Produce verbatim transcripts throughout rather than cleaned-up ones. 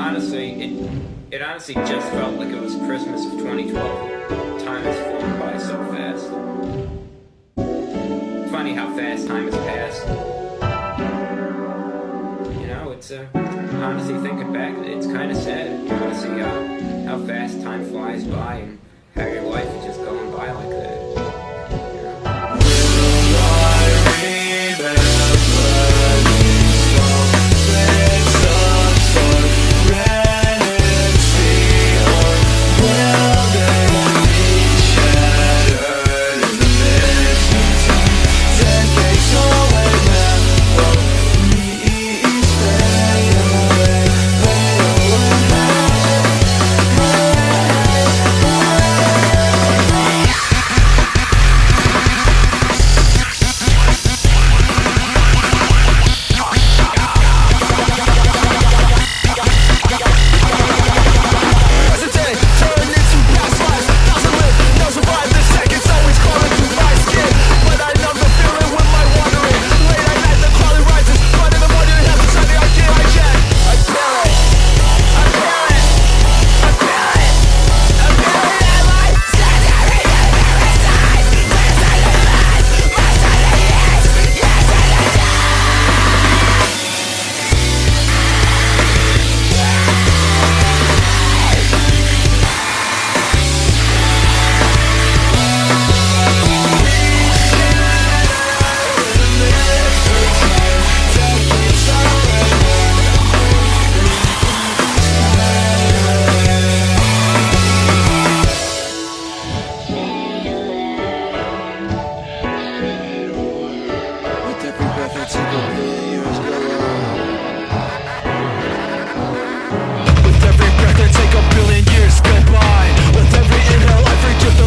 honestly, it, it honestly just felt like it was Christmas of twenty twelve. Time has flown by so fast. Funny how fast time has passed. You know, it's uh, honestly thinking back, it's kind of sad. You know, to see how, how fast time flies by and how your life is just going by like that. You know?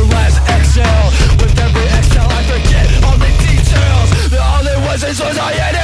This was all you